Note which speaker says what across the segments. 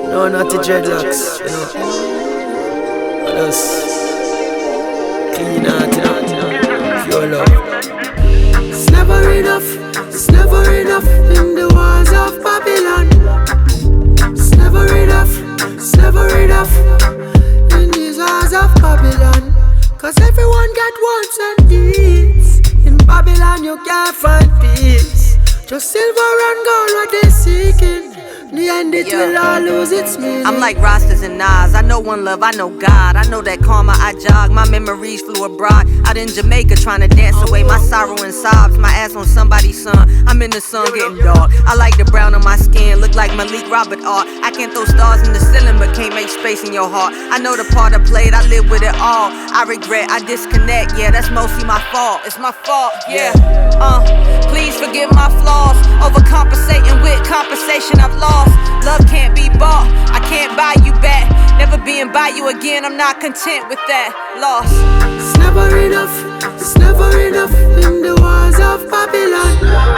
Speaker 1: No, not the dreadlocks, you know. Just clean out, you know. Pure love. It's never enough in the walls of Babylon. It's never enough in these walls of Babylon. Cause everyone got wants and needs. In Babylon you can't find peace. Just silver and gold what they seeking. In the end it will all lose its meaning.
Speaker 2: I'm like Rastas and Nas. I know one love, I know God. I know that karma I jog. My memories flew abroad. Out in Jamaica trying to dance away my sorrow and sobs. My ass on somebody's son. I'm in the sun getting dark. I like the brown on my skin. Look like Malik Robert art. I can't throw stars in the ceiling but can't make space in your heart. I know the part I played. I live with it all. I regret, I disconnect. Yeah, that's mostly my fault. It's my fault. Yeah. Please forgive my flaws. Overcompensating with compensation I've lost. Love can't be bought, I can't buy you back. Never being by you again, I'm not content with that loss.
Speaker 1: It's never enough in the walls of Babylon.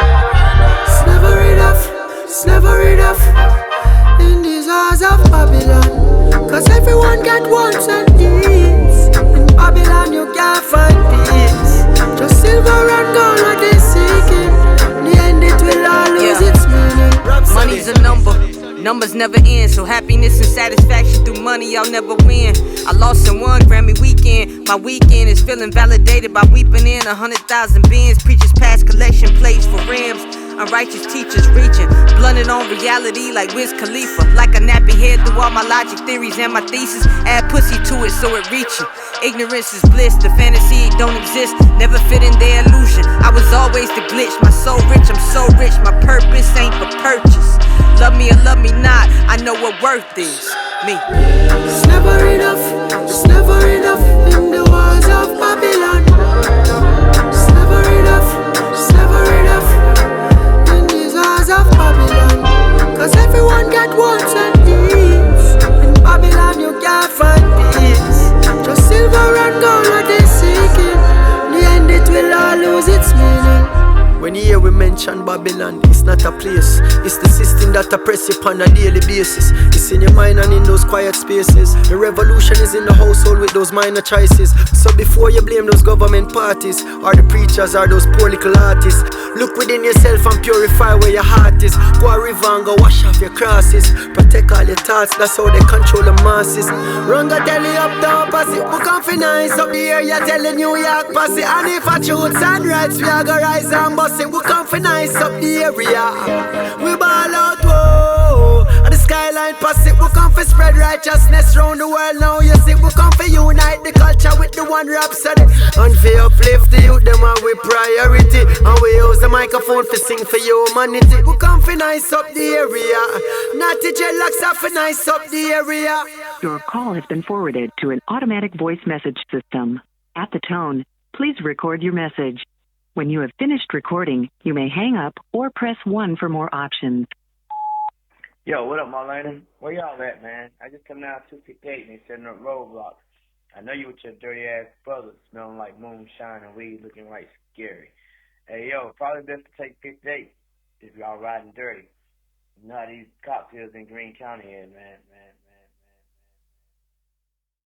Speaker 1: It's never enough in these walls of Babylon. Cause everyone got wants and needs. In Babylon you can't find peace. Just silver and gold what they seeking. In the end it will all lose its meaning.
Speaker 2: Money's a number. Numbers never end, so happiness and satisfaction through money I'll never win. I lost in one Grammy weekend. My weekend is feeling validated by weeping in 100,000 bins. Preachers pass collection plates for rims. Unrighteous teachers reaching, blunted on reality like Wiz Khalifa. Like a nappy head through all my logic theories and my thesis. Add pussy to it so it reaching. Ignorance is bliss, the fantasy don't exist. Never fit in their illusion. I was always the glitch. My soul rich, I'm so rich. My purpose ain't for purchase. Love me or love me not, I know what worth is. Me.
Speaker 1: It's never enough in the walls of Babylon. It's never enough in these walls of Babylon. Cause everyone got wants and needs. In Babylon you can't find peace. Just silver and gold what they seeking. In the end it will all lose its meaning. When you hear we mention Babylon, it's not a place. It's the system that oppress you on a daily basis. It's in your mind and in those quiet spaces. The revolution is in the household with those minor choices. So before you blame those government parties, or the preachers, or those poor little artists, look within yourself and purify where your heart is. Go a river and go wash off your crosses. Protect all your thoughts, that's how they control the masses. Runga tell you up down posse, we come fi nice up the area, tell the New York posse. And if I choose sunrise, we a go rise and bust. We come for nice up the area. We ball out, whoa. And the skyline pass it. We come for spread righteousness round the world now. You see, we come for unite the culture with the one rhapsody. And for uplift the youth, them are with priority. And we use the microphone for sing for humanity. We come for nice up the area. Not the dreadlocks are for nice up the area.
Speaker 3: Your call has been forwarded to an automatic voice message system. At the tone, please record your message. When you have finished recording, you may hang up or press 1 for more options.
Speaker 4: Yo, what up, Marlena? Where y'all at, man? I just come down 258 and they setting up roadblocks. I know you with your dirty ass brother smelling like moonshine and weed looking right scary. Hey, yo, probably best to take 58 if y'all riding dirty. You know how these cocktails in Greene County is, man.